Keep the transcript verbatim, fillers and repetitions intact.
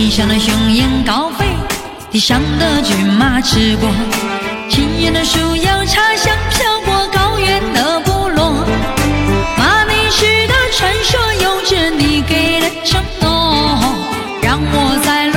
天上的雄鹰高飞，地上的骏马驰过，青叶的树摇茶香飘过高原的部落。马背时的传说有着你给的承诺，让我在